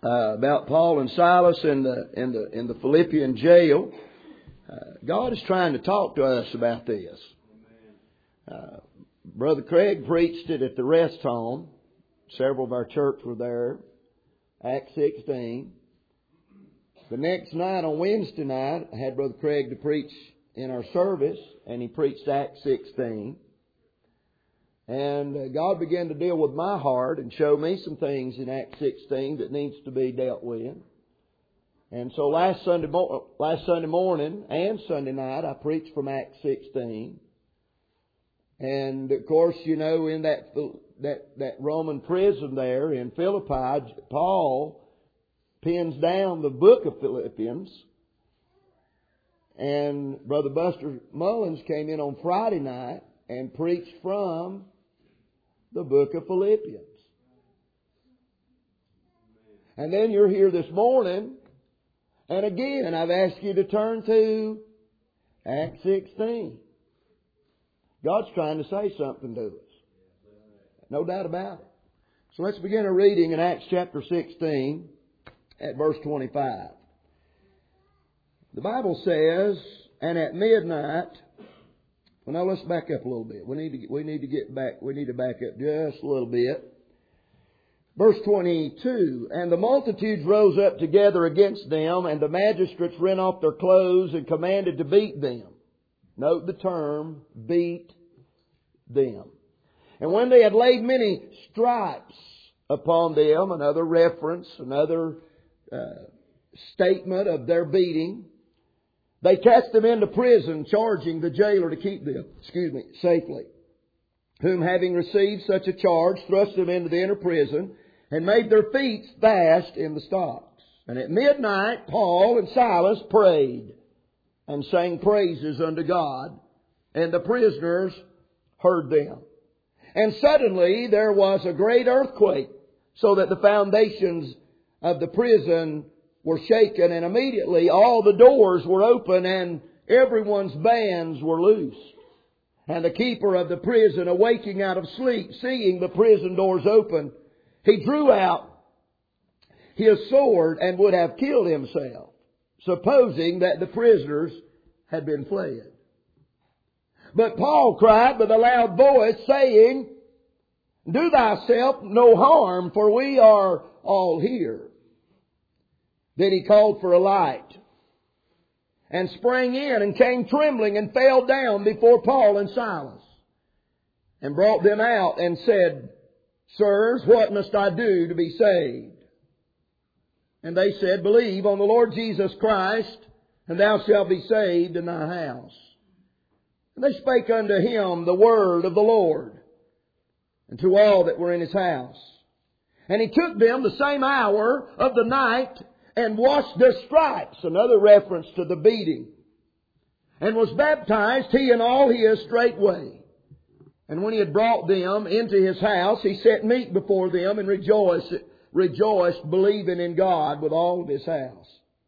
about Paul and Silas in the Philippian jail. God is trying to talk to us about this. Brother Craig preached it at the rest home. Several of our church were there. Acts 16. The next night, on Wednesday night, I had Brother Craig to preach in our service, and he preached Acts 16. And God began to deal with my heart and show me some things in Acts 16 that needs to be dealt with. And so last Sunday morning and Sunday night, I preached from Acts 16. And of course, you know, in that Roman prison there in Philippi, Paul pins down the book of Philippians. And Brother Buster Mullins came in on Friday night and preached from the book of Philippians. And then you're here this morning, and again I've asked you to turn to Acts 16. God's trying to say something to us. No doubt about it. So let's begin our reading in Acts chapter 16 at verse 25. The Bible says, and at midnight. Well, now let's back up a little bit. We need to back up just a little bit. Verse 22, and the multitudes rose up together against them, and the magistrates rent off their clothes and commanded to beat them. Note the term, beat them. And when they had laid many stripes upon them, another reference, another statement of their beating, they cast them into prison, charging the jailer to keep them, safely. Whom having received such a charge, thrust them into the inner prison, and made their feet fast in the stocks. And at midnight, Paul and Silas prayed, and sang praises unto God, and the prisoners heard them. And suddenly there was a great earthquake, so that the foundations of the prison were shaken, and immediately all the doors were open, and everyone's bands were loosed. And the keeper of the prison, awaking out of sleep, seeing the prison doors open, he drew out his sword and would have killed himself, supposing that the prisoners had been fled. But Paul cried with a loud voice, saying, do thyself no harm, for we are all here. Then he called for a light, and sprang in, and came trembling, and fell down before Paul and Silas, and brought them out, and said, sirs, what must I do to be saved? And they said, believe on the Lord Jesus Christ, and thou shalt be saved in thy house. And they spake unto him the word of the Lord, and to all that were in his house. And he took them the same hour of the night, and washed their stripes, another reference to the beating, and was baptized, he and all his, straightway. And when he had brought them into his house, he set meat before them, and rejoiced, believing in God with all of his house.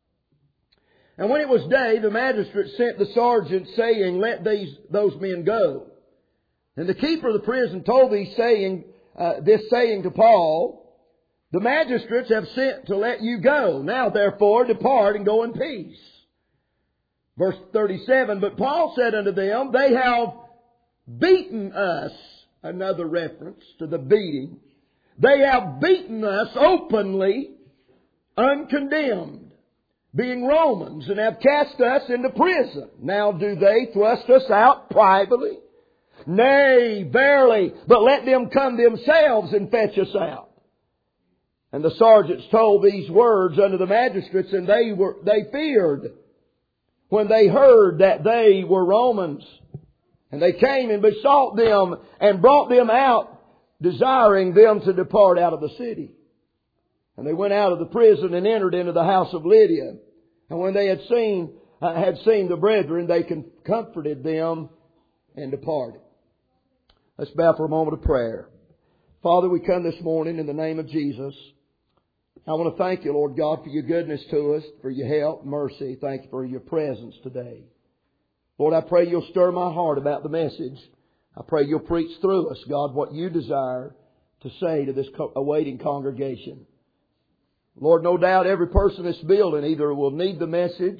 And when it was day, the magistrate sent the sergeant, saying, let those men go. And the keeper of the prison told this saying to Paul, the magistrates have sent to let you go. Now therefore depart and go in peace. Verse 37, but Paul said unto them, they have beaten us. Another reference to the beating. They have beaten us openly, uncondemned, being Romans, and have cast us into prison. Now do they thrust us out privately? Nay, verily, but let them come themselves and fetch us out. And the sergeants told these words unto the magistrates, and they feared when they heard that they were Romans. And they came and besought them and brought them out, desiring them to depart out of the city. And they went out of the prison and entered into the house of Lydia. And when they had seen the brethren, they comforted them and departed. Let's bow for a moment of prayer. Father, we come this morning in the name of Jesus. I want to thank you, Lord God, for your goodness to us, for your help, mercy. Thank you for your presence today. Lord, I pray you'll stir my heart about the message. I pray you'll preach through us, God, what you desire to say to this awaiting congregation. Lord, no doubt every person in this building either will need the message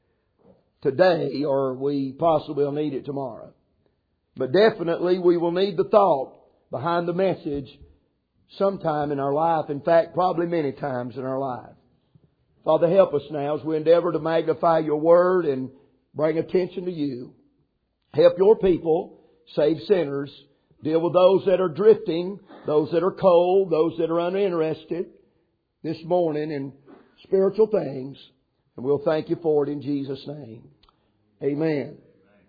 today or we possibly will need it tomorrow. But definitely we will need the thought behind the message sometime in our life. In fact, probably many times in our life. Father, help us now as we endeavor to magnify Your Word and bring attention to You. Help Your people save sinners. Deal with those that are drifting, those that are cold, those that are uninterested this morning in spiritual things. And we'll thank You for it in Jesus' name. Amen.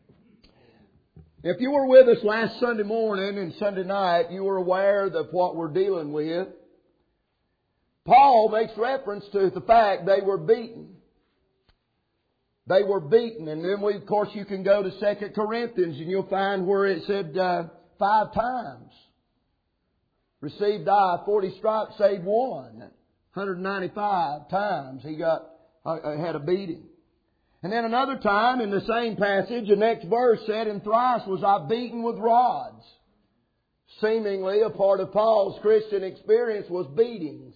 If you were with us last Sunday morning and Sunday night, you were aware of what we're dealing with. Paul makes reference to the fact they were beaten. They were beaten. And then of course, you can go to 2 Corinthians and you'll find where it said 5 times. Received I 40 stripes, save one. 195 times he had a beating. And then another time in the same passage, the next verse said, and thrice was I beaten with rods. Seemingly a part of Paul's Christian experience was beatings.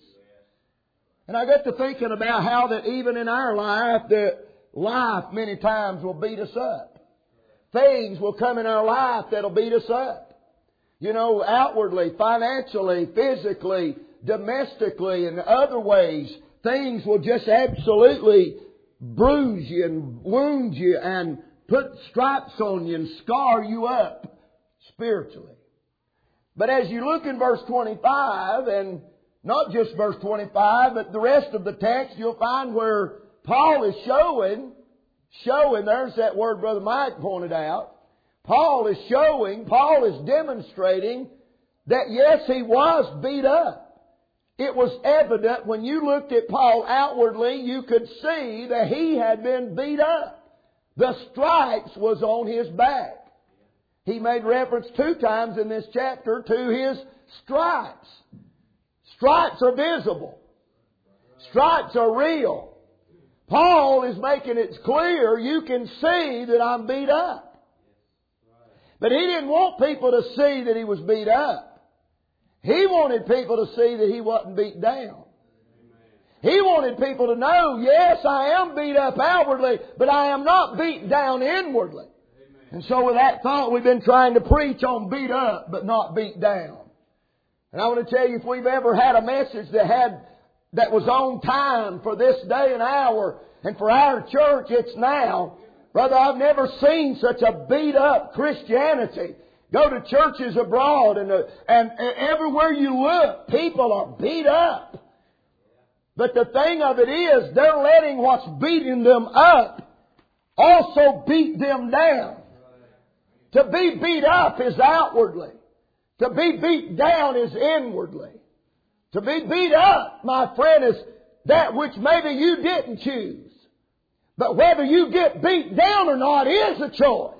And I got to thinking about how that even in our life, that life many times will beat us up. Things will come in our life that'll beat us up. You know, outwardly, financially, physically, domestically, and other ways, things will just absolutely bruise you and wound you and put stripes on you and scar you up spiritually. But as you look in verse 25, and not just verse 25, but the rest of the text, you'll find where Paul is showing, there's that word Brother Mike pointed out. Paul is demonstrating that yes, he was beat up. It was evident when you looked at Paul outwardly, you could see that he had been beat up. The stripes was on his back. He made reference 2 times in this chapter to his stripes. Stripes are visible. Stripes are real. Paul is making it clear you can see that I'm beat up. But he didn't want people to see that he was beat up. He wanted people to see that he wasn't beat down. He wanted people to know, yes, I am beat up outwardly, but I am not beat down inwardly. And so with that thought, we've been trying to preach on beat up, but not beat down. And I want to tell you, if we've ever had a message that was on time for this day and hour, and for our church, it's now. Brother, I've never seen such a beat up Christianity. Go to churches abroad and everywhere you look, people are beat up. But the thing of it is, they're letting what's beating them up also beat them down. To be beat up is outwardly. To be beat down is inwardly. To be beat up, my friend, is that which maybe you didn't choose. But whether you get beat down or not is a choice.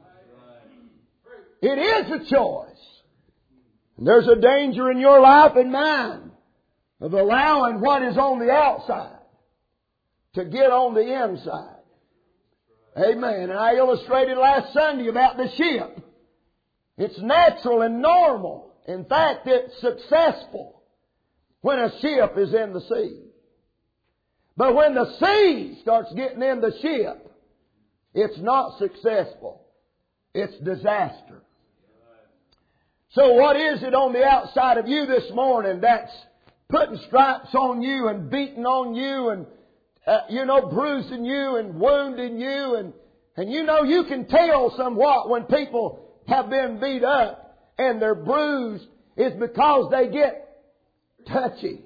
It is a choice. And there's a danger in your life and mine of allowing what is on the outside to get on the inside. Amen. And I illustrated last Sunday about the ship. It's natural and normal. In fact, it's successful when a ship is in the sea. But when the sea starts getting in the ship, it's not successful. It's disaster. So what is it on the outside of you this morning that's putting stripes on you and beating on you and, bruising you and wounding you? And you can tell somewhat when people have been beat up and they're bruised is because they get touchy.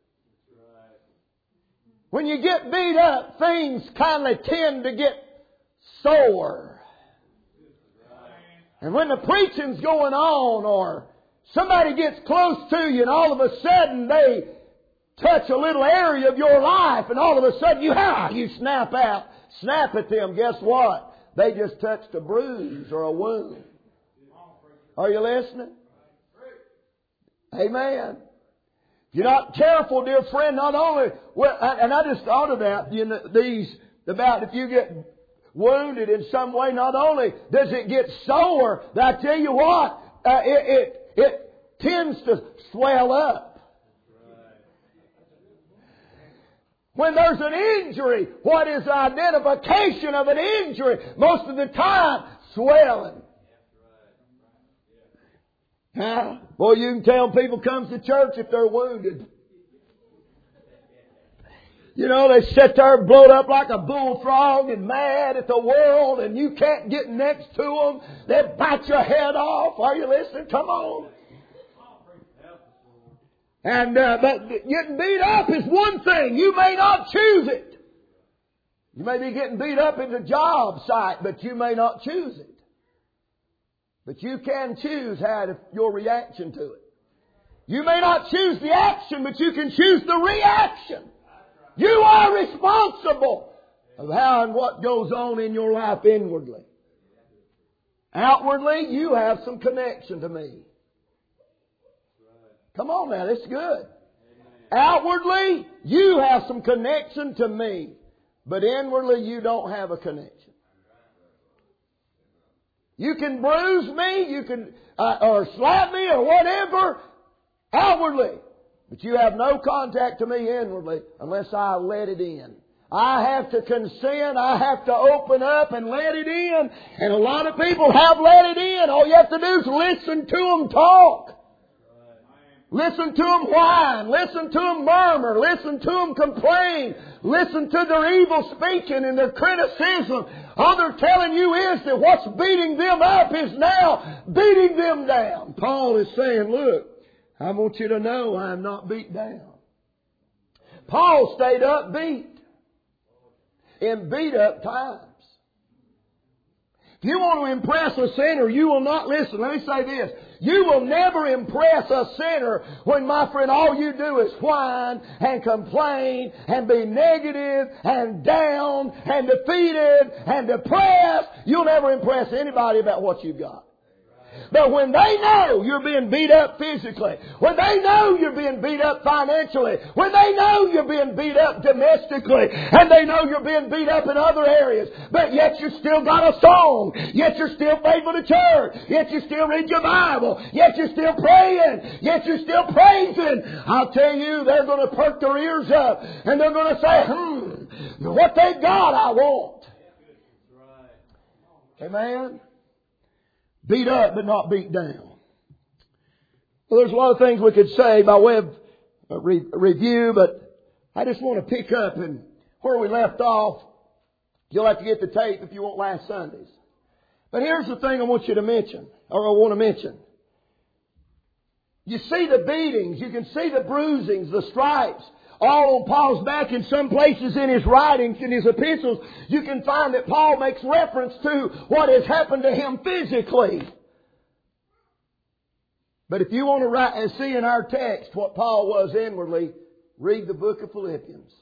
When you get beat up, things kind of tend to get sore. And when the preaching's going on or somebody gets close to you and all of a sudden they touch a little area of your life and all of a sudden you snap at them. Guess what? They just touched a bruise or a wound. Are you listening? Amen. If you're not careful, dear friend, not only, and I just thought of that, about if you get wounded in some way, not only does it get sore, but I tell you what, it tends to swell up. When there's an injury, what is the identification of an injury? Most of the time, swelling. Huh? Boy, you can tell people comes to church if they're wounded. You know, they sit there blowed up like a bullfrog and mad at the world, and you can't get next to them. They bite your head off. Are you listening? Come on. And but getting beat up is one thing. You may not choose it. You may be getting beat up in the job site, but you may not choose it. But you can choose your reaction to it. You may not choose the action, but you can choose the reaction. You are responsible of how and what goes on in your life inwardly. Outwardly, you have some connection to me. Come on now, that's good. Outwardly, you have some connection to me. But inwardly, you don't have a connection. You can bruise me, you can or slap me or whatever outwardly. But you have no contact to me inwardly unless I let it in. I have to consent. I have to open up and let it in. And a lot of people have let it in. All you have to do is listen to them talk. Listen to them whine. Listen to them murmur. Listen to them complain. Listen to their evil speaking and their criticism. All they're telling you is that what's beating them up is now beating them down. Paul is saying, look, I want you to know I am not beat down. Paul stayed upbeat in beat up times. If you want to impress a sinner, you will not listen. Let me say this. You will never impress a sinner when, my friend, all you do is whine and complain and be negative and down and defeated and depressed. You'll never impress anybody about what you've got. But when they know you're being beat up physically, when they know you're being beat up financially, when they know you're being beat up domestically, and they know you're being beat up in other areas, but yet you still got a song, yet you're still faithful to church, yet you still read your Bible, yet you're still praying, yet you're still praising, I'll tell you, they're going to perk their ears up, and they're going to say, what they got I want. Amen? Beat up, but not beat down. Well, there's a lot of things we could say by way of review, but I just want to pick up and where we left off. You'll have to get the tape if you want last Sunday's. But here's the thing I want you to mention, or I want to mention. You see the beatings, you can see the bruisings, the stripes, all on Paul's back. In some places in his writings, in his epistles, you can find that Paul makes reference to what has happened to him physically. But if you want to write and see in our text what Paul was inwardly, read the book of Philippians.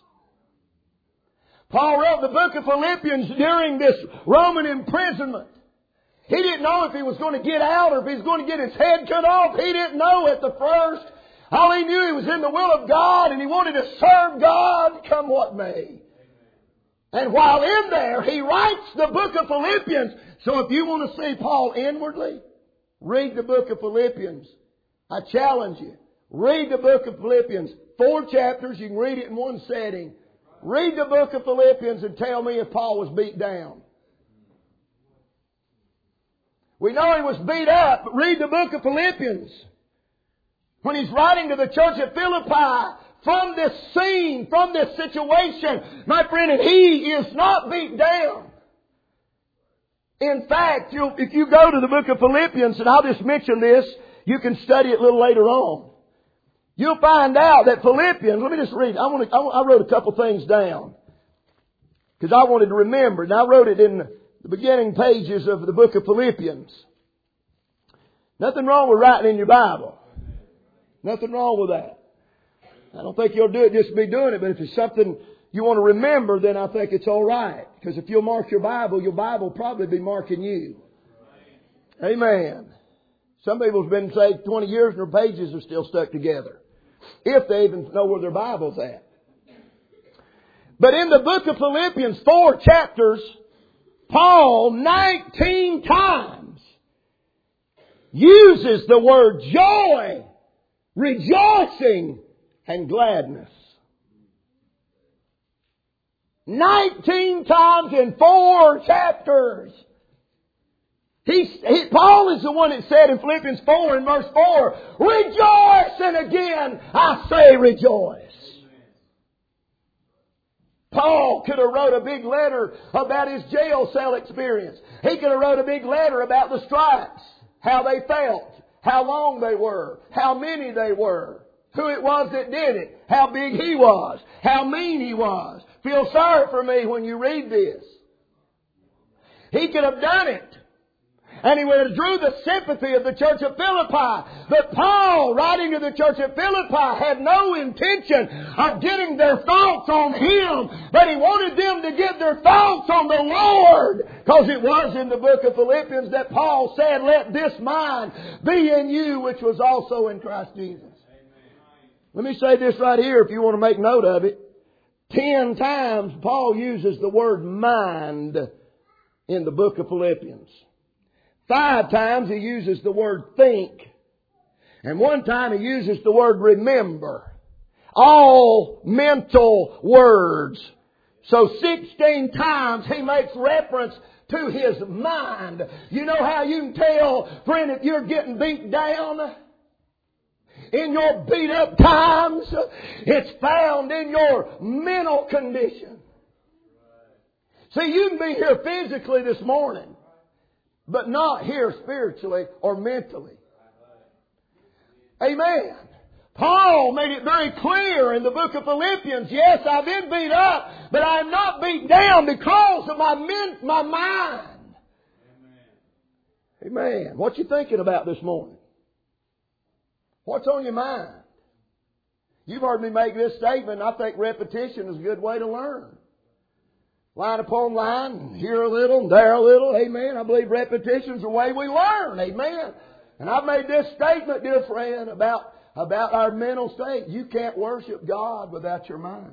Paul wrote the book of Philippians during this Roman imprisonment. He didn't know if he was going to get out or if he was going to get his head cut off. He didn't know at the first. All he knew, he was in the will of God and he wanted to serve God come what may. And while in there, he writes the book of Philippians. So if you want to see Paul inwardly, read the book of Philippians. I challenge you. Read the book of Philippians. 4 chapters. You can read it in one setting. Read the book of Philippians and tell me if Paul was beat down. We know he was beat up, but read the book of Philippians. When he's writing to the church at Philippi, from this scene, from this situation, my friend, and he is not beat down. In fact, if you go to the book of Philippians, and I'll just mention this, you can study it a little later on. You'll find out that Philippians, let me just read. I wrote a couple things down because I wanted to remember, and I wrote it in the beginning pages of the book of Philippians. Nothing wrong with writing in your Bible. Nothing wrong with that. I don't think you'll do it just to be doing it, but if it's something you want to remember, then I think it's all right. Because if you'll mark your Bible will probably be marking you. Amen. Some people have been saved 20 years and their pages are still stuck together. If they even know where their Bible's at. But in the book of Philippians, 4 chapters, Paul 19 times uses the word joy, rejoicing, and gladness. 19 times in 4 chapters. Paul is the one that said in Philippians 4 and verse 4, rejoice, and again I say rejoice. Paul could have wrote a big letter about his jail cell experience. He could have wrote a big letter about the stripes, how they felt, how long they were, how many they were, who it was that did it, how big he was, how mean he was. Feel sorry for me when you read this. He could have done it. And he would have drew the sympathy of the church of Philippi. But Paul, writing to the church of Philippi, had no intention of getting their thoughts on him. But he wanted them to get their thoughts on the Lord. Because it was in the book of Philippians that Paul said, let this mind be in you, which was also in Christ Jesus. Let me say this right here if you want to make note of it. 10 times Paul uses the word mind in the book of Philippians. 5 times he uses the word think. And 1 time he uses the word remember. All mental words. So 16 times he makes reference to his mind. You know how you can tell, friend, if you're getting beat down? In your beat up times, it's found in your mental condition. See, you can be here physically this morning, but not here spiritually or mentally. Amen. Paul made it very clear in the book of Philippians, yes, I've been beat up, but I'm not beat down because of my mind. Amen. What you thinking about this morning? What's on your mind? You've heard me make this statement. I think repetition is a good way to learn. Line upon line, here a little, and there a little. Amen. I believe repetition is the way we learn. Amen. And I've made this statement, dear friend, about our mental state. You can't worship God without your mind.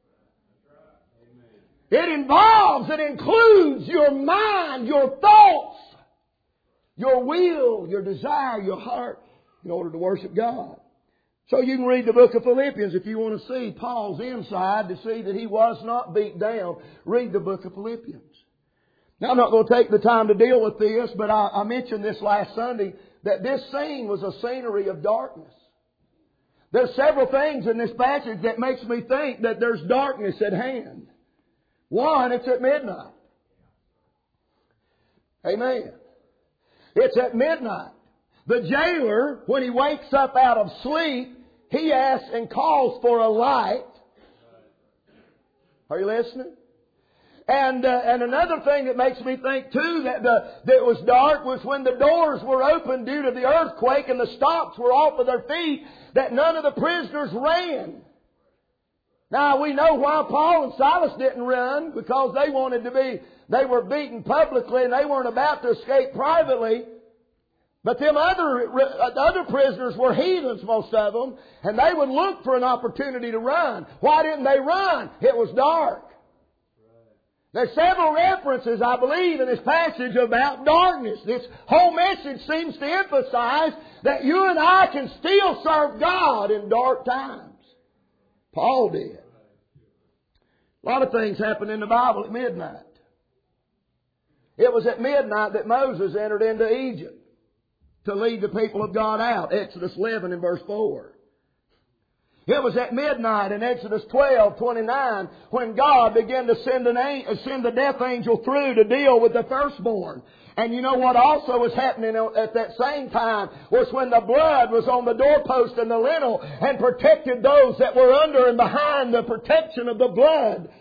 It includes your mind, your thoughts, your will, your desire, your heart, in order to worship God. So you can read the book of Philippians if you want to see Paul's inside, to see that he was not beat down. Read the book of Philippians. Now I'm not going to take the time to deal with this, but I mentioned this last Sunday, that this scene was a scenery of darkness. There's several things in this passage that makes me think that there's darkness at hand. One, it's at midnight. Amen. It's at midnight. The jailer, when he wakes up out of sleep, he asks and calls for a light. Are you listening? And another thing that makes me think too that it was dark was when the doors were open due to the earthquake and the stocks were off of their feet, that none of the prisoners ran. Now we know why Paul and Silas didn't run, because they were beaten publicly and they weren't about to escape privately. But them other prisoners were heathens, most of them, and they would look for an opportunity to run. Why didn't they run? It was dark. There's several references, I believe, in this passage about darkness. This whole message seems to emphasize that you and I can still serve God in dark times. Paul did. A lot of things happen in the Bible at midnight. It was at midnight that Moses entered into Egypt to lead the people of God out. Exodus 11 and verse 4. It was at midnight in Exodus 12:29 when God began to send the death angel through to deal with the firstborn. And you know what also was happening at that same time was when the blood was on the doorpost and the lintel and protected those that were under and behind the protection of the blood.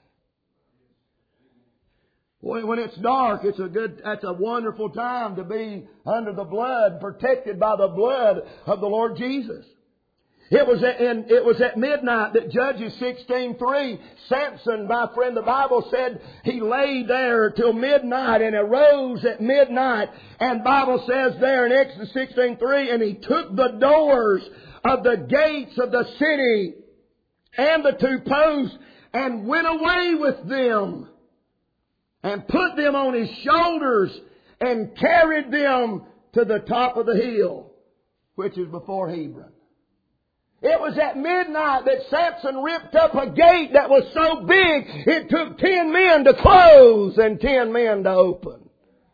When it's dark, that's a wonderful time to be under the blood, protected by the blood of the Lord Jesus. It was at midnight that Judges 16:3, Samson, my friend, the Bible said he lay there till midnight and arose at midnight. And Bible says there in Exodus 16:3, and he took the doors of the gates of the city and the 2 posts and went away with them and put them on his shoulders and carried them to the top of the hill, which is before Hebron. It was at midnight that Samson ripped up a gate that was so big it took 10 men to close and 10 men to open.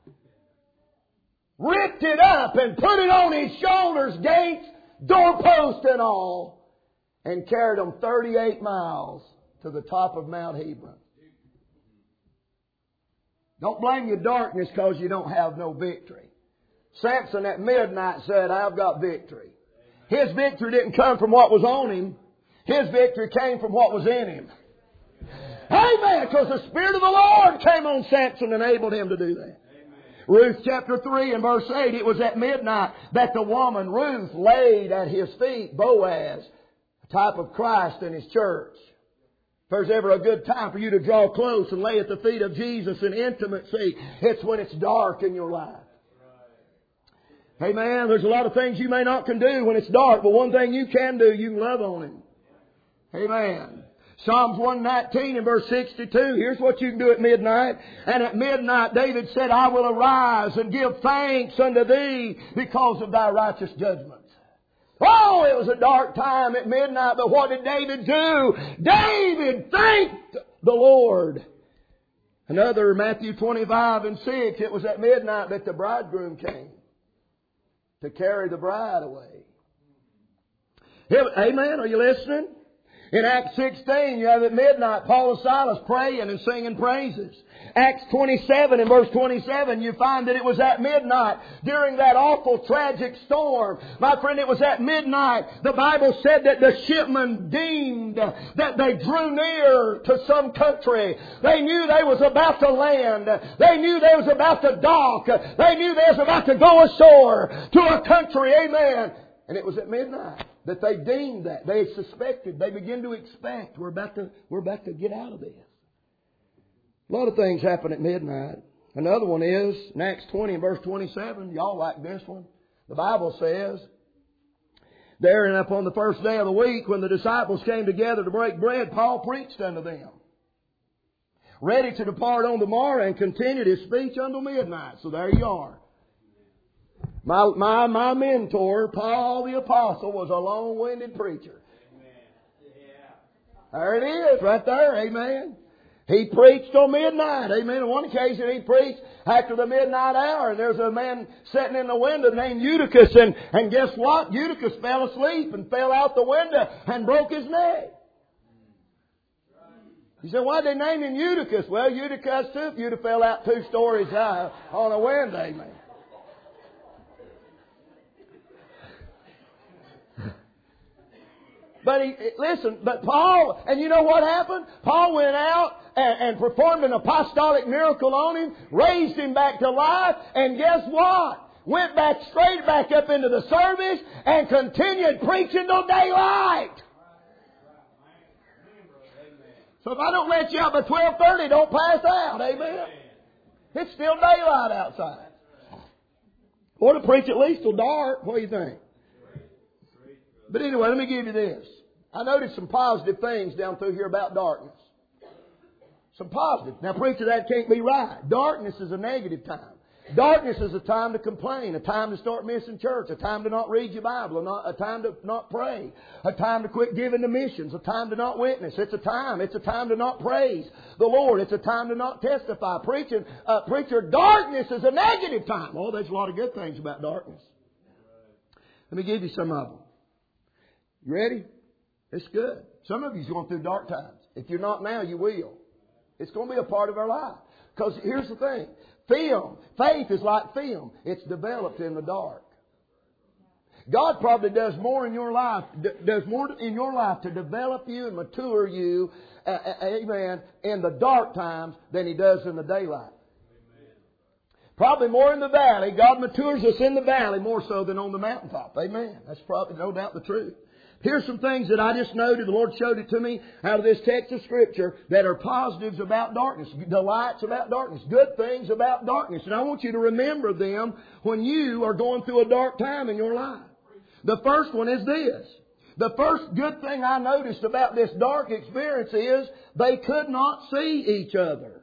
Ripped it up and put it on his shoulders, gates, doorpost and all, and carried them 38 miles to the top of Mount Hebron. Don't blame your darkness because you don't have no victory. Samson at midnight said, I've got victory. His victory didn't come from what was on him. His victory came from what was in him. Amen. Because the Spirit of the Lord came on Samson and enabled him to do that. Ruth chapter 3 and verse 8, it was at midnight that the woman Ruth laid at his feet Boaz, a type of Christ and His church. If there's ever a good time for you to draw close and lay at the feet of Jesus in intimacy, it's when it's dark in your life. Amen. There's a lot of things you may not can do when it's dark, but one thing you can do, you can love on Him. Amen. Psalms 119 and verse 62, here's what you can do at midnight. And at midnight David said, I will arise and give thanks unto Thee because of Thy righteous judgments. Oh, it was a dark time at midnight, but what did David do? David thanked the Lord. Another, Matthew 25 and 6, it was at midnight that the bridegroom came to carry the bride away. Amen. Are you listening? In Acts 16, you have at midnight Paul and Silas praying and singing praises. Acts 27 and verse 27, you find that it was at midnight during that awful tragic storm. My friend, it was at midnight. The Bible said that the shipmen deemed that they drew near to some country. They knew they was about to land. They knew they was about to dock. They knew they was about to go ashore to a country. Amen. And it was at midnight that they deemed that. They suspected. They began to expect. We're about to get out of this. A lot of things happen at midnight. Another one is in Acts 20 and verse 27. Y'all like this one. The Bible says, there and upon the first day of the week, when the disciples came together to break bread, Paul preached unto them, ready to depart on the morrow, and continued his speech until midnight. So there you are. My mentor, Paul the Apostle, was a long-winded preacher. There it is, right there. Amen. He preached till midnight. Amen. On one occasion he preached after the midnight hour. And there's a man sitting in the window named Eutychus. And guess what? Eutychus fell asleep and fell out the window and broke his neck. You said, why did they name him Eutychus? Well, Eutychus too, if you'd have fell out 2 stories high on a window. Amen. But Paul, and you know what happened? Paul went out and performed an apostolic miracle on him, raised him back to life, and guess what? Went back straight back up into the service and continued preaching till daylight. So if I don't let you out by 12:30, don't pass out. Amen. It's still daylight outside. Or to preach at least till dark. What do you think? But anyway, let me give you this. I noticed some positive things down through here about darkness. Some positive. Now, preacher, that can't be right. Darkness is a negative time. Darkness is a time to complain, a time to start missing church, a time to not read your Bible, a time to not pray, a time to quit giving to missions, a time to not witness. It's a time to not praise the Lord. It's a time to not testify. Preacher, darkness is a negative time. Oh, there's a lot of good things about darkness. Let me give you some of them. You ready? It's good. Some of you's going through dark times. If you're not now, you will. It's going to be a part of our life. Because here's the thing. Faith is like film. It's developed in the dark. God probably does more in your life, to develop you and mature you, amen, in the dark times than He does in the daylight. Probably more in the valley. God matures us in the valley more so than on the mountaintop. Amen. That's probably no doubt the truth. Here's some things that I just noted. The Lord showed it to me out of this text of Scripture that are positives about darkness, delights about darkness, good things about darkness. And I want you to remember them when you are going through a dark time in your life. The first one is this. The first good thing I noticed about this dark experience is they could not see each other.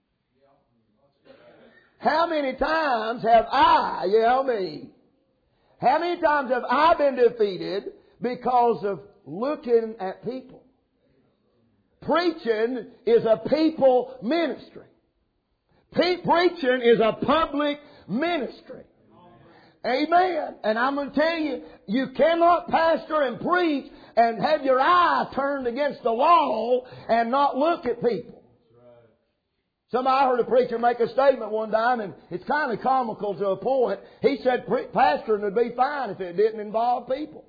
How many times have I, me, How many times have I been defeated because of looking at people? Preaching is a people ministry. Preaching is a public ministry. Amen. And I'm going to tell you, you cannot pastor and preach and have your eye turned against the wall and not look at people. I heard a preacher make a statement one time, and it's kind of comical to a point. He said pastoring would be fine if it didn't involve people.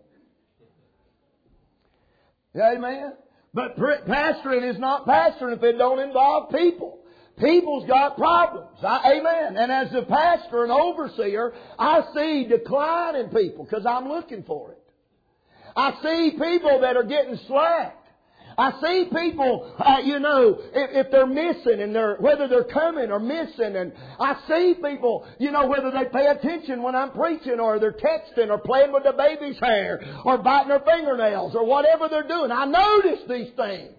Amen. But pastoring is not pastoring if it don't involve people. People's got problems. Amen. And as a pastor and overseer, I see decline in people because I'm looking for it. I see people that are getting slack. I see people, if they're missing and whether they're coming or missing. And I see people, whether they pay attention when I'm preaching or they're texting or playing with the baby's hair or biting their fingernails or whatever they're doing. I notice these things.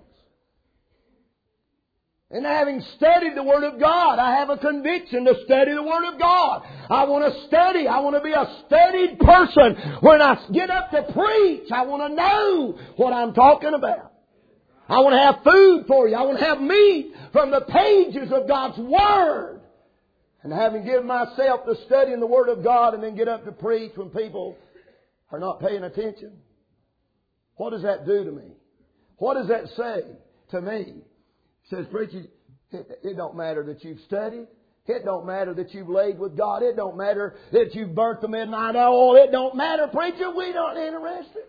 And having studied the Word of God, I have a conviction to study the Word of God. I want to study. I want to be a studied person. When I get up to preach, I want to know what I'm talking about. I want to have food for you. I want to have meat from the pages of God's Word. And having given myself to studying the Word of God and then get up to preach when people are not paying attention. What does that do to me? What does that say to me? It says, preacher, it don't matter that you've studied. It don't matter that you've laid with God. It don't matter that you've burnt the midnight oil. It don't matter, preacher, we don't interested.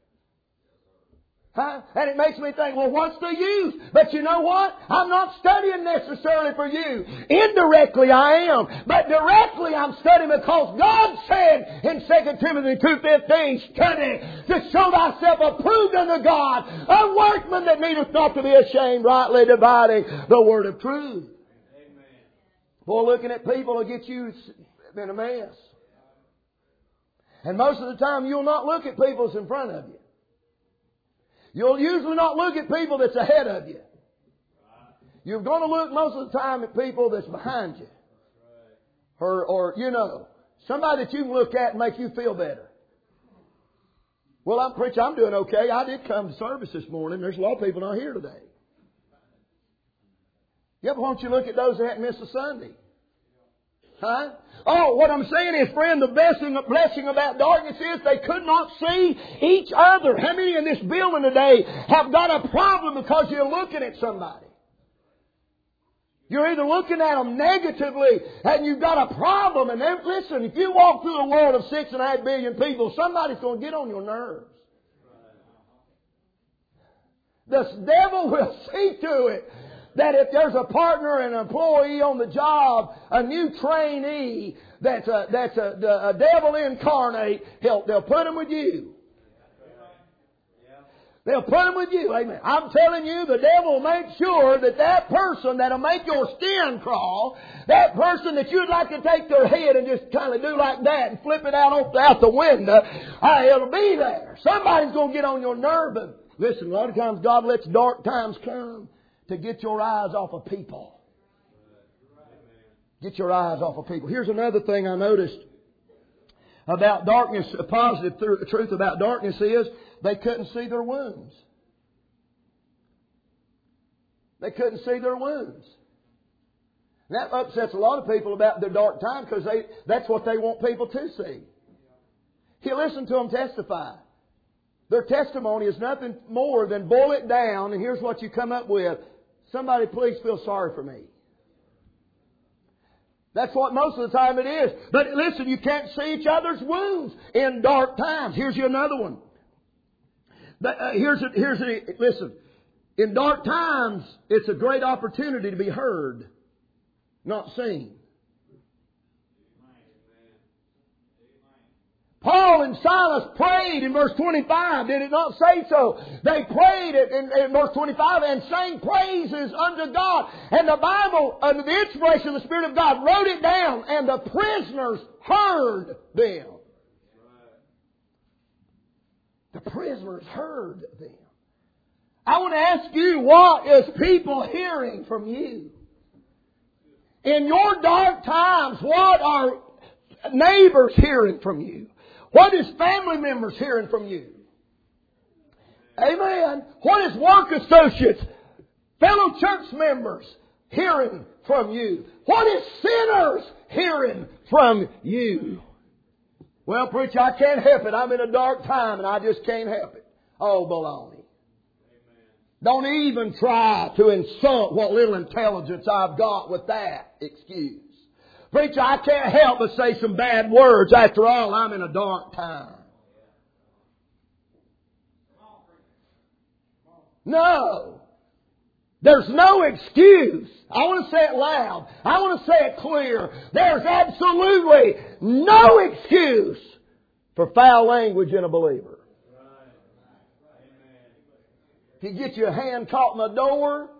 Huh? And it makes me think, well, what's the use? But you know what? I'm not studying necessarily for you. Indirectly I am. But directly I'm studying because God said in 2 Timothy 2:15, study to show thyself approved unto God, a workman that needeth not to be ashamed, rightly dividing the word of truth. Amen. Boy, looking at people will get you in a mess. And most of the time you'll not look at people that's in front of you. You'll usually not look at people that's ahead of you. You're going to look most of the time at people that's behind you. Or somebody that you can look at and make you feel better. Well, I'm doing okay. I did come to service this morning. There's a lot of people not here today. Yeah, but why don't you look at those that hadn't missed a Sunday? Huh? Oh, what I'm saying is, friend, the blessing about darkness is they could not see each other. How many in this building today have got a problem because you're looking at somebody? You're either looking at them negatively and you've got a problem. And then, listen, if you walk through a world of 6.5 billion people, somebody's going to get on your nerves. The devil will see to it that if there's a partner and an employee on the job, a new trainee that's a devil incarnate, they'll put him with you. They'll put him with you. Amen. I'm telling you, the devil will make sure that person that'll make your skin crawl, that person that you'd like to take their head and just kind of do like that and flip it out the window, it'll be there. Somebody's going to get on your nerve. But listen, a lot of times God lets dark times come to get your eyes off of people. Get your eyes off of people. Here's another thing I noticed about darkness. A positive truth about darkness is they couldn't see their wounds. They couldn't see their wounds. And that upsets a lot of people about their dark time because that's what they want people to see. You listen to them testify. Their testimony is nothing more than boil it down, and here's what you come up with. Somebody please feel sorry for me. That's what most of the time it is. But listen, you can't see each other's wounds in dark times. Here's you another one. Listen, in dark times, it's a great opportunity to be heard, not seen. Paul and Silas prayed in verse 25. Did it not say so? They prayed in verse 25 and sang praises unto God. And the Bible, under the inspiration of the Spirit of God, wrote it down. And the prisoners heard them. The prisoners heard them. I want to ask you, what is people hearing from you? In your dark times, what are neighbors hearing from you? What is family members hearing from you? Amen. What is work associates, fellow church members hearing from you? What is sinners hearing from you? Well, preacher, I can't help it. I'm in a dark time and I just can't help it. Oh, baloney. Don't even try to insult what little intelligence I've got with that excuse. Preacher, I can't help but say some bad words. After all, I'm in a dark time. No. There's no excuse. I want to say it loud. I want to say it clear. There's absolutely no excuse for foul language in a believer. If you get your hand caught in the door,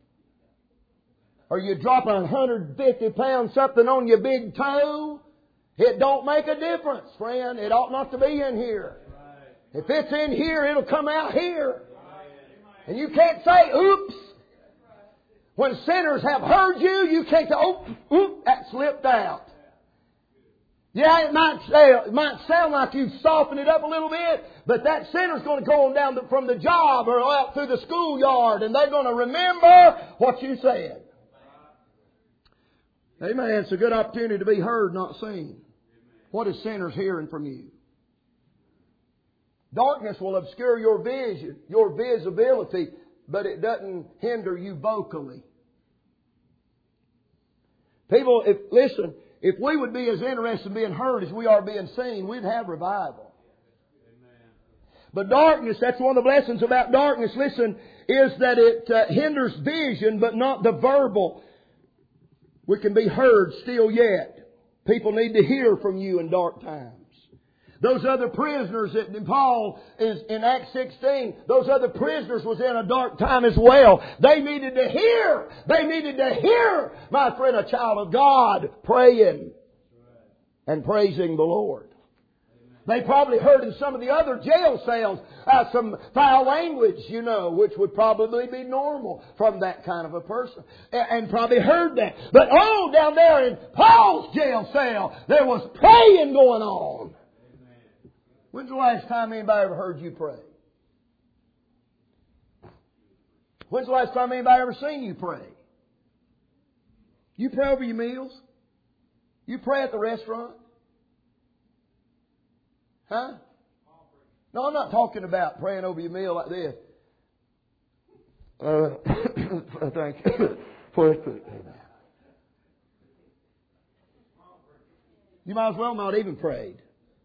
or you drop 150 pounds something on your big toe, it don't make a difference, friend. It ought not to be in here. If it's in here, it'll come out here. And you can't say, oops. When sinners have heard you, you can't say, oh, that slipped out. Yeah, it might sound like you've softened it up a little bit, but that sinner's going to go on down from the job or out through the schoolyard, and they're going to remember what you said. Amen. It's a good opportunity to be heard, not seen. What is sinners hearing from you? Darkness will obscure your vision, your visibility, but it doesn't hinder you vocally. People, listen, if we would be as interested in being heard as we are being seen, we'd have revival. But darkness, that's one of the blessings about darkness, listen, is that it hinders vision, but not the verbal. We can be heard still yet. People need to hear from you in dark times. Those other prisoners that Paul is in Acts 16, those other prisoners was in a dark time as well. They needed to hear. They needed to hear, my friend, a child of God praying and praising the Lord. They probably heard in some of the other jail cells some foul language, which would probably be normal from that kind of a person. And probably heard that. But down there in Paul's jail cell, there was praying going on. When's the last time anybody ever heard you pray? When's the last time anybody ever seen you pray? You pray over your meals? You pray at the restaurant? Huh? No, I'm not talking about praying over your meal like this. Thank you. You might as well not even prayed.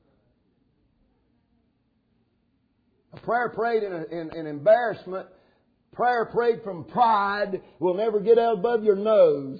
A prayer prayed in embarrassment, prayer prayed from pride will never get out above your nose.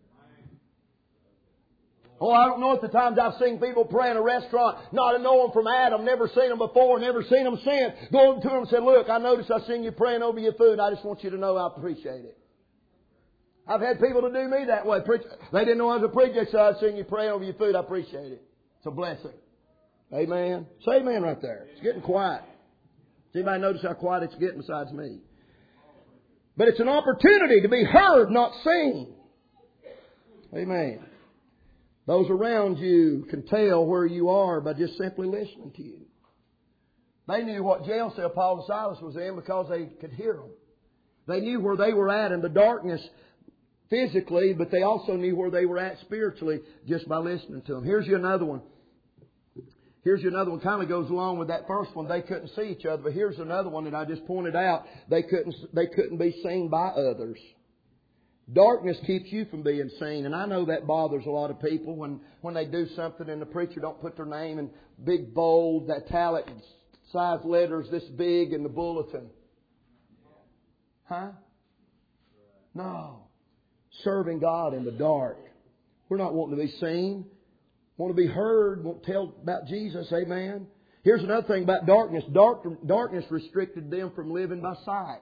Oh, I don't know at the times I've seen people pray in a restaurant, not know them from Adam, never seen them before, never seen them since. Go over to them and say, look, I noticed I seen you praying over your food. I just want you to know I appreciate it. I've had people to do me that way. They didn't know I was a preacher, so I've seen you praying over your food. I appreciate it. It's a blessing. Amen. Say amen right there. It's getting quiet. Does anybody notice how quiet it's getting besides me? But it's an opportunity to be heard, not seen. Amen. Those around you can tell where you are by just simply listening to you. They knew what jail cell Paul and Silas was in because they could hear them. They knew where they were at in the darkness physically, but they also knew where they were at spiritually just by listening to them. Here's you another one. Kind of goes along with that first one. They couldn't see each other. But here's another one that I just pointed out. They couldn't be seen by others. Darkness keeps you from being seen. And I know that bothers a lot of people when they do something and the preacher don't put their name in big, bold, italic size letters this big in the bulletin. Huh? No. Serving God in the dark. We're not wanting to be seen. Want to be heard, want to tell about Jesus, amen. Here's another thing about darkness. Darkness restricted them from living by sight.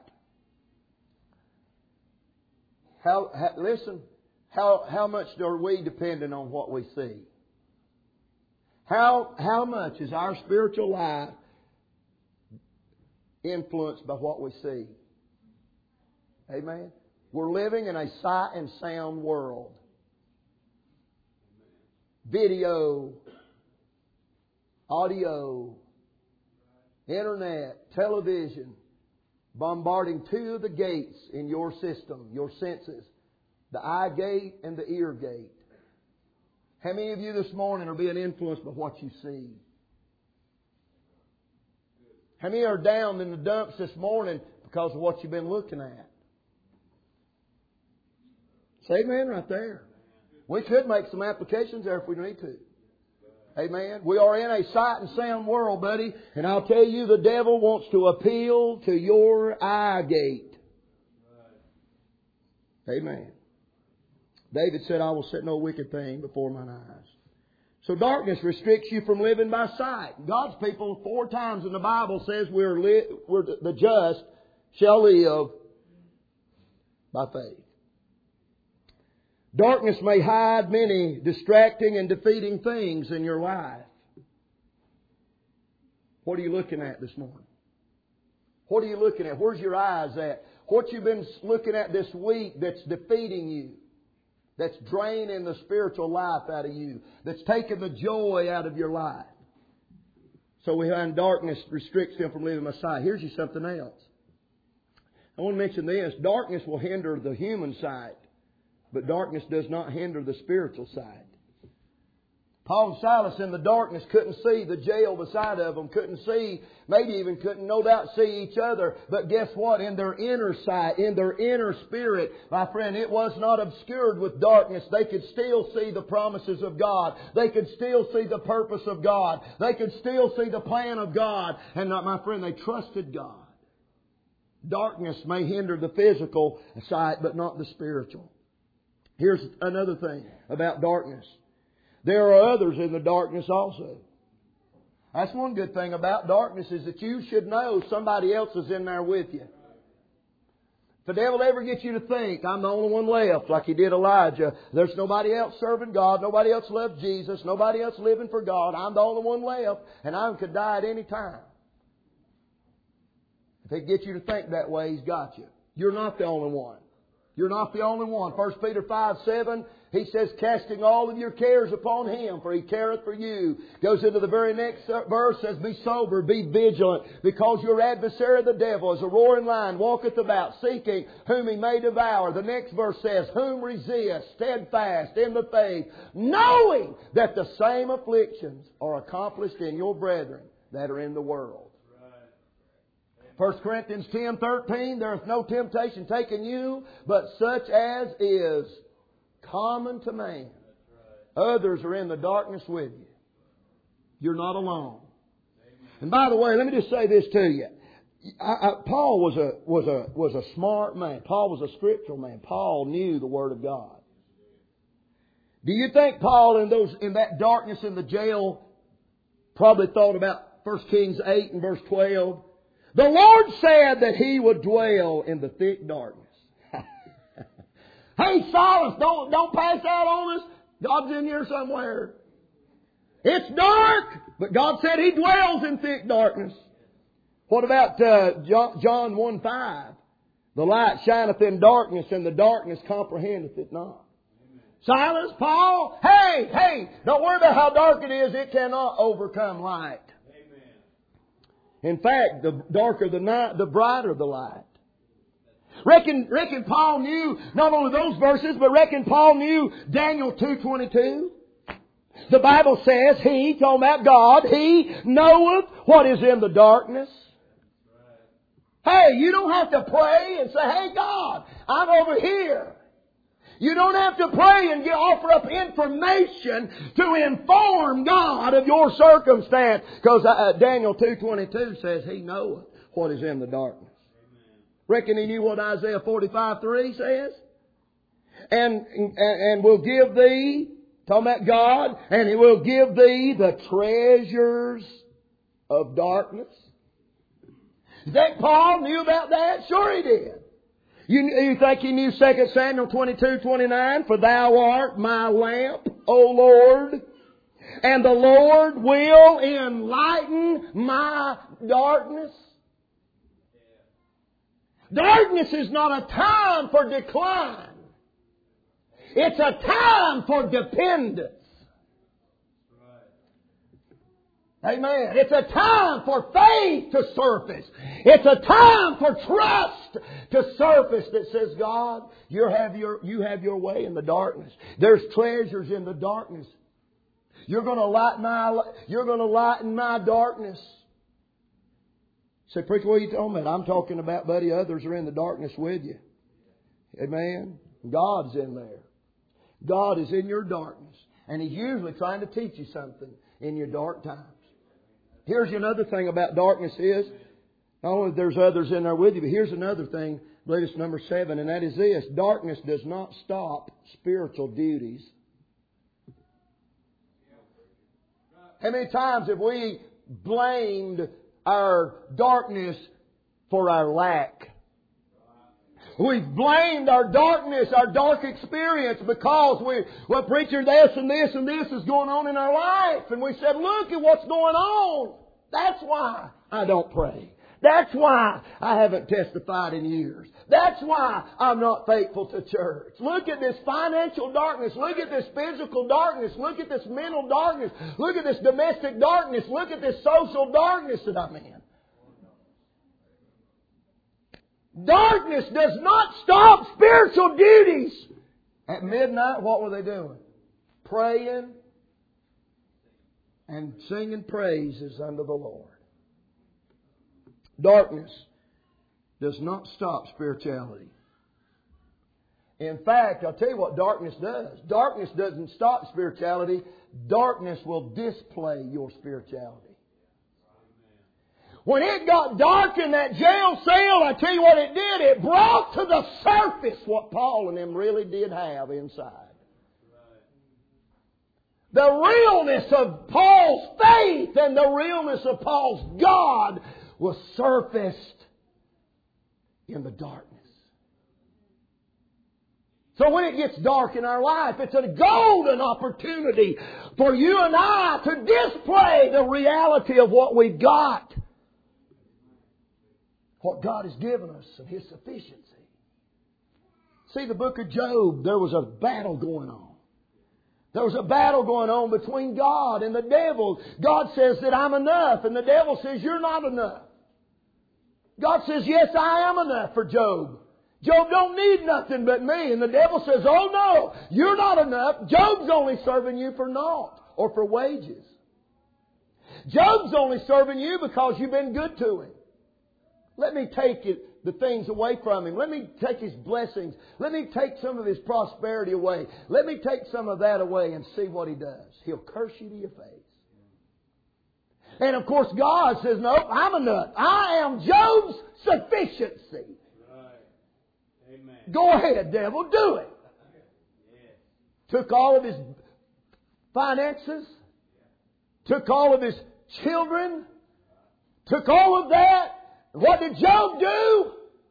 How much are we dependent on what we see? How much is our spiritual life influenced by what we see? Amen. We're living in a sight and sound world. Video, audio, internet, television, bombarding two of the gates in your system, your senses, the eye gate and the ear gate. How many of you this morning are being influenced by what you see? How many are down in the dumps this morning because of what you've been looking at? Say amen right there. We could make some applications there if we need to. Amen. We are in a sight and sound world, buddy. And I'll tell you, the devil wants to appeal to your eye gate. Amen. David said, I will set no wicked thing before mine eyes. So darkness restricts you from living by sight. God's people, 4 times in the Bible says the just shall live by faith. Darkness may hide many distracting and defeating things in your life. What are you looking at this morning? What are you looking at? Where's your eyes at? What you've been looking at this week that's defeating you, that's draining the spiritual life out of you, that's taking the joy out of your life. So we find darkness restricts them from living by sight. Here's you something else. I want to mention this. Darkness will hinder the human sight, but darkness does not hinder the spiritual side. Paul and Silas in the darkness couldn't see the jail beside of them, couldn't see, maybe even couldn't no doubt see each other. But guess what? In their inner sight, in their inner spirit, my friend, it was not obscured with darkness. They could still see the promises of God. They could still see the purpose of God. They could still see the plan of God. And my friend, they trusted God. Darkness may hinder the physical sight, but not the spiritual. Here's another thing about darkness. There are others in the darkness also. That's one good thing about darkness, is that you should know somebody else is in there with you. If the devil ever gets you to think, I'm the only one left, like he did Elijah, there's nobody else serving God, nobody else loved Jesus, nobody else living for God, I'm the only one left, and I could die at any time. If he gets you to think that way, he's got you. You're not the only one. You're not the only one. 1 Peter 5:7, he says, casting all of your cares upon Him, for He careth for you. Goes into the very next verse, says, be sober, be vigilant, because your adversary the devil, as a roaring lion, walketh about, seeking whom he may devour. The next verse says, whom resist, steadfast in the faith, knowing that the same afflictions are accomplished in your brethren that are in the world. 1 Corinthians 10:13, there is no temptation taken you, but such as is common to man. Others are in the darkness with you. You're not alone. And by the way, let me just say this to you. Paul was a smart man. Paul was a scriptural man. Paul knew the Word of God. Do you think Paul in that darkness in the jail probably thought about 1 Kings 8 and verse 12? The Lord said that He would dwell in the thick darkness. Hey, Silas, don't pass out on us. God's in here somewhere. It's dark, but God said He dwells in thick darkness. What about John 1:5? The light shineth in darkness, and the darkness comprehendeth it not. Silas, Paul, hey, don't worry about how dark it is. It cannot overcome light. In fact, the darker the night, the brighter the light. Reckon Paul knew not only those verses, but reckon Paul knew Daniel 2:22. The Bible says He, talking about God, He knoweth what is in the darkness. Hey, you don't have to pray and say, hey God, I'm over here. You don't have to pray and offer up information to inform God of your circumstance. Because Daniel 2:22 says He knoweth what is in the darkness. Reckon He knew what Isaiah 45:3 says? And will give thee, talking about God, and He will give thee the treasures of darkness. You think Paul knew about that? Sure he did. You think he knew 2 Samuel 22:29? For thou art my lamp, O Lord, and the Lord will enlighten my darkness. Darkness is not a time for decline. It's a time for dependence. Amen. It's a time for faith to surface. It's a time for trust to surface that says, God, you have your way in the darkness. There's treasures in the darkness. You're going to lighten my darkness. Say, preacher, what are you talking about? I'm talking about, buddy, others are in the darkness with you. Amen. God's in there. God is in your darkness. And He's usually trying to teach you something in your dark times. Here's another thing about darkness is, not only there's others in there with you, but here's another thing, I believe it's number 7, and that is this. Darkness does not stop spiritual duties. How many times have we blamed our darkness for our lack? We've blamed our darkness, our dark experience, because preacher, this and this and this is going on in our life. And we said, look at what's going on. That's why I don't pray. That's why I haven't testified in years. That's why I'm not faithful to church. Look at this financial darkness. Look at this physical darkness. Look at this mental darkness. Look at this domestic darkness. Look at this social darkness that I'm in. Darkness does not stop spiritual duties. At midnight, what were they doing? Praying and singing praises unto the Lord. Darkness does not stop spirituality. In fact, I'll tell you what darkness does. Darkness doesn't stop spirituality. Darkness will display your spirituality. When it got dark in that jail cell, I tell you what it did. It brought to the surface what Paul and them really did have inside. The realness of Paul's faith and the realness of Paul's God was surfaced in the darkness. So when it gets dark in our life, it's a golden opportunity for you and I to display the reality of what we've got. What God has given us and His sufficiency. See, the book of Job, there was a battle going on. There was a battle going on between God and the devil. God says that I'm enough, and the devil says you're not enough. God says, yes, I am enough for Job. Job don't need nothing but me. And the devil says, oh no, you're not enough. Job's only serving you for naught or for wages. Job's only serving you because you've been good to him. Let me take the things away from him. Let me take his blessings. Let me take some of his prosperity away. Let me take some of that away and see what he does. He'll curse you to your face. And of course God says, no, I'm enough. I am Job's sufficiency. Right. Amen. Go ahead, devil, do it. Yes. Took all of his finances. Took all of his children. Took all of that. What did Job do?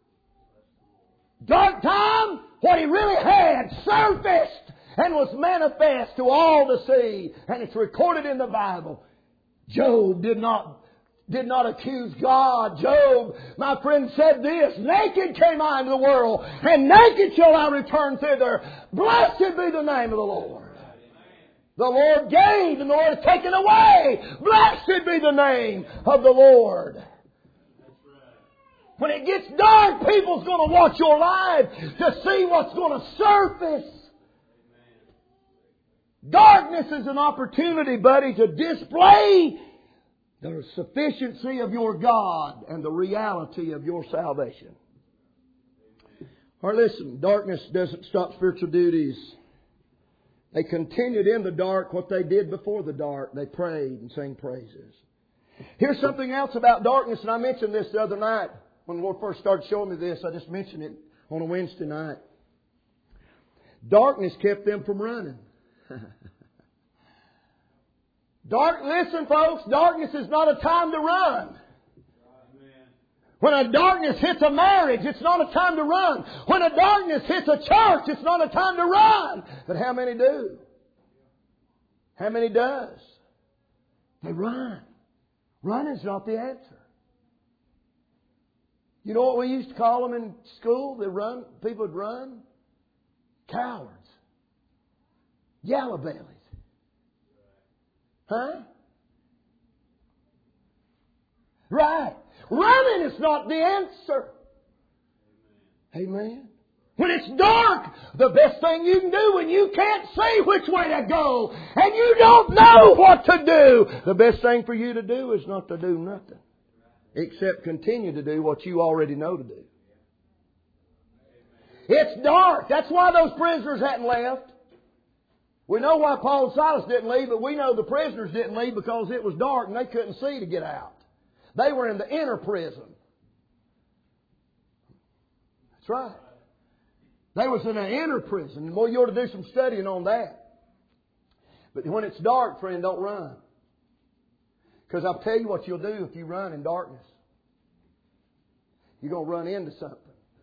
Dark time, what he really had surfaced and was manifest to all to see. And it's recorded in the Bible. Job did not accuse God. Job, my friend, said this, naked came I into the world, and naked shall I return thither. Blessed be the name of the Lord. The Lord gave, and the Lord has taken away. Blessed be the name of the Lord. When it gets dark, people's going to watch your life to see what's going to surface. Darkness is an opportunity, buddy, to display the sufficiency of your God and the reality of your salvation. Or listen, darkness doesn't stop spiritual duties. They continued in the dark what they did before the dark. They prayed and sang praises. Here's something else about darkness, and I mentioned this the other night. When the Lord first started showing me this, I just mentioned it on a Wednesday night. Darkness kept them from running. Listen, folks, darkness is not a time to run. When a darkness hits a marriage, it's not a time to run. When a darkness hits a church, it's not a time to run. But how many do? How many does? They run. Running's not the answer. You know what we used to call them in school? People would run? Cowards. Yellow bellies. Huh? Right. Running is not the answer. Amen. When it's dark, the best thing you can do when you can't see which way to go and you don't know what to do, the best thing for you to do is not to do nothing. Except continue to do what you already know to do. It's dark. That's why those prisoners hadn't left. We know why Paul and Silas didn't leave, but we know the prisoners didn't leave because it was dark and they couldn't see to get out. They were in the inner prison. That's right. They was in an inner prison. Boy, you ought to do some studying on that. But when it's dark, friend, don't run. Because I'll tell you what you'll do if you run in darkness. You're going to run into something.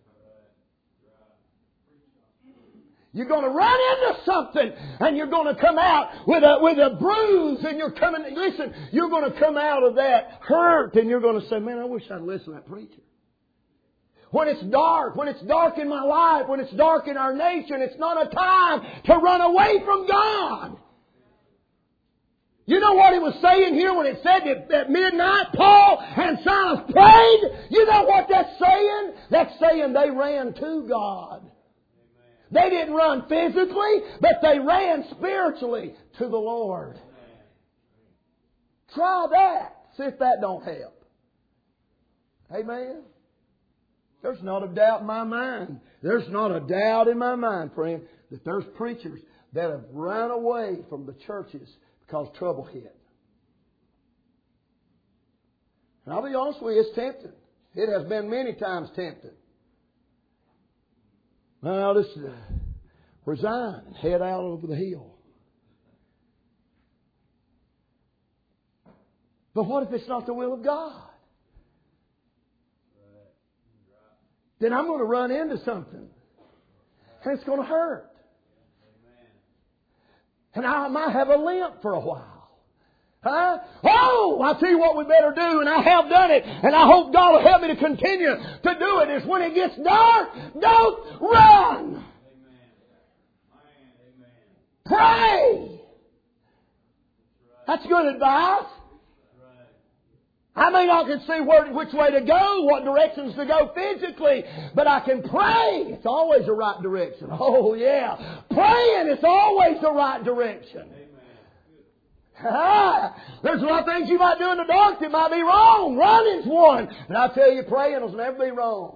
You're going to run into something and you're going to come out with a bruise and you're going to come out of that hurt and you're going to say, man, I wish I'd listened to that preacher. When it's dark in my life, when it's dark in our nation, it's not a time to run away from God. You know what he was saying here when it said that at midnight Paul and Silas prayed? You know what that's saying? That's saying they ran to God. They didn't run physically, but they ran spiritually to the Lord. Try that. See if that don't help. Amen. There's not a doubt in my mind. There's not a doubt in my mind, friend, that there's preachers that have run away from the churches because trouble hit. And I'll be honest with you, it's tempting. It has been many times tempting. Well, I'll just resign and head out over the hill. But what if it's not the will of God? Then I'm going to run into something. And it's going to hurt. And I might have a limp for a while. Huh? Oh, I'll tell you what we better do, and I have done it, and I hope God will help me to continue to do it, is when it gets dark, don't run. Pray. That's good advice. I may not can see which way to go, what directions to go physically, but I can pray. It's always the right direction. Oh, yeah. Praying is always the right direction. There's a lot of things you might do in the dark that might be wrong. Running's one. And I tell you, praying will never be wrong.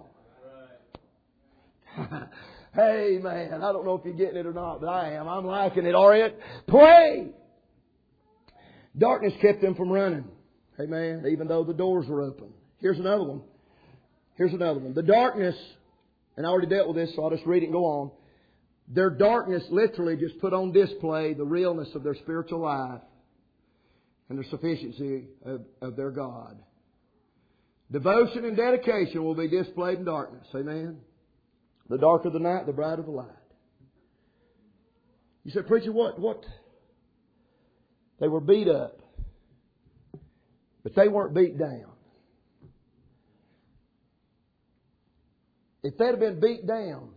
Hey, man, I don't know if you're getting it or not, but I am. I'm liking it. All right. Pray. Darkness kept them from running. Amen. Even though the doors were open. Here's another one. The darkness, and I already dealt with this, so I'll just read it and go on. Their darkness literally just put on display the realness of their spiritual life and the sufficiency of their God. Devotion and dedication will be displayed in darkness. Amen. The darker the night, the brighter the light. You said, preacher, what? They were beat up. But they weren't beat down. If they'd have been beat down,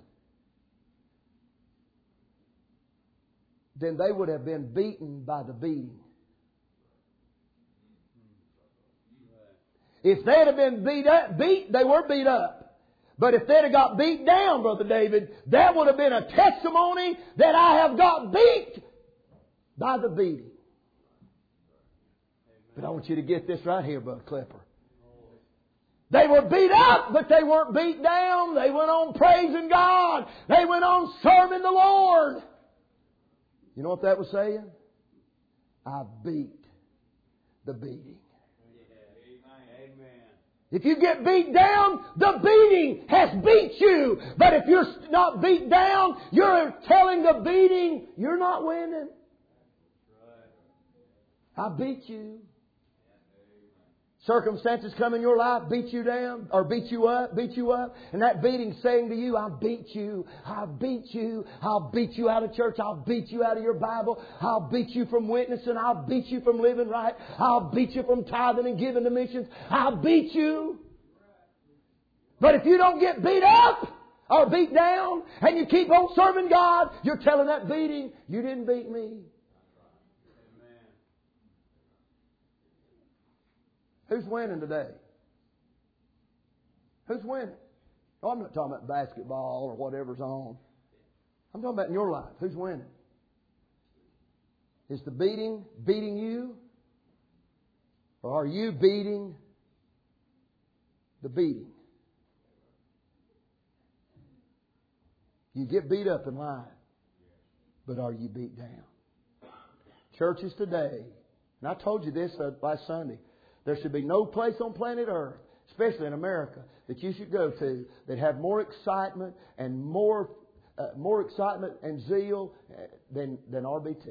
then they would have been beaten by the beating. If they'd have been they were beat up. But if they'd have got beat down, Brother David, that would have been a testimony that I have got beat by the beating. But I want you to get this right here, Brother Clipper. They were beat up, but they weren't beat down. They went on praising God. They went on serving the Lord. You know what that was saying? I beat the beating. If you get beat down, the beating has beat you. But if you're not beat down, you're telling the beating, you're not winning. I beat you. Circumstances come in your life, beat you down, or beat you up. And that beating's saying to you, I beat you. I'll beat you out of church. I'll beat you out of your Bible. I'll beat you from witnessing. I'll beat you from living right. I'll beat you from tithing and giving to missions. I'll beat you. But if you don't get beat up or beat down and you keep on serving God, you're telling that beating, you didn't beat me. Who's winning today? Who's winning? Oh, I'm not talking about basketball or whatever's on. I'm talking about in your life. Who's winning? Is the beating you? Or are you beating the beating? You get beat up in life, but are you beat down? Churches today, and I told you this last Sunday, there should be no place on planet Earth, especially in America, that you should go to that have more excitement and more excitement and zeal than RBT.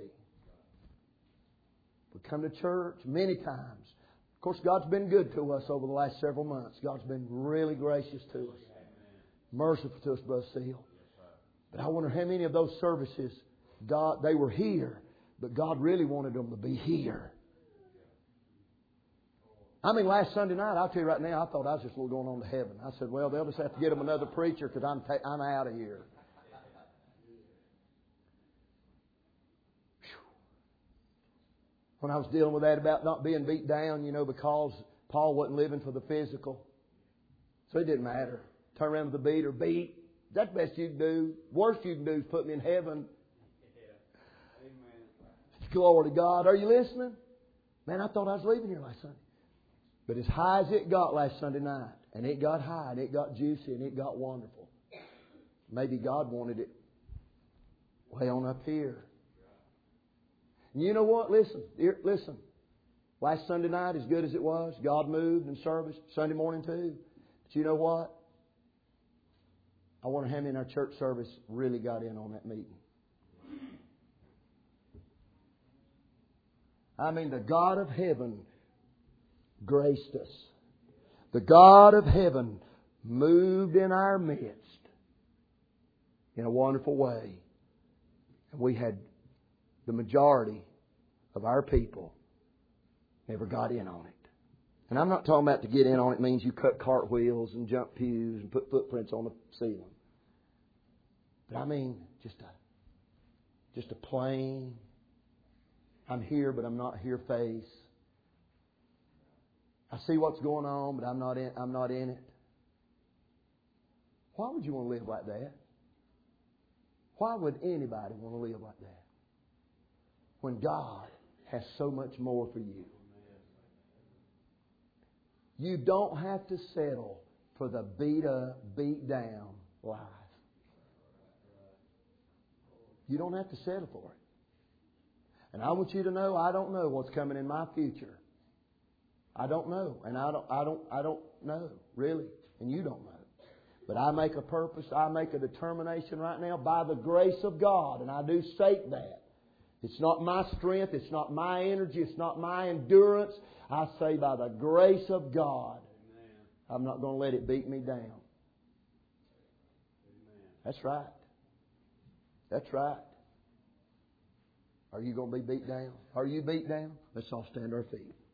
We come to church many times. Of course, God's been good to us over the last several months. God's been really gracious to us. Merciful to us, Brother Seal. But I wonder how many of those services, they were here, but God really wanted them to be here. I mean, last Sunday night, I'll tell you right now, I thought I was just going on to heaven. I said, well, they'll just have to get them another preacher because I'm out of here. When I was dealing with that about not being beat down, because Paul wasn't living for the physical. So it didn't matter. Turn around to the beat or beat. That's the best you can do. Worst you can do is put me in heaven. Yeah. Amen. Glory to God. Are you listening? Man, I thought I was leaving here last Sunday. But as high as it got last Sunday night, and it got high, and it got juicy, and it got wonderful. Maybe God wanted it way on up here. And you know what? Listen. Last Sunday night, as good as it was, God moved in service. Sunday morning too. But you know what? I wonder how many in our church service really got in on that meeting. I mean, the God of heaven graced us. The God of heaven moved in our midst in a wonderful way. And we had the majority of our people never got in on it. And I'm not talking about to get in on it means you cut cartwheels and jump pews and put footprints on the ceiling. But I mean just a plain, I'm here but I'm not here face. I see what's going on, but I'm not in it. Why would you want to live like that? Why would anybody want to live like that? When God has so much more for you. You don't have to settle for the beat up, beat down life. You don't have to settle for it. And I want you to know, I don't know what's coming in my future. I don't know. And I don't know, really. And you don't know. But I make a purpose, I make a determination right now by the grace of God. And I do state that. It's not my strength, it's not my energy, it's not my endurance. I say by the grace of God, amen, I'm not going to let it beat me down. Amen. That's right. That's right. Are you going to be beat down? Are you beat down? Let's all stand to our feet.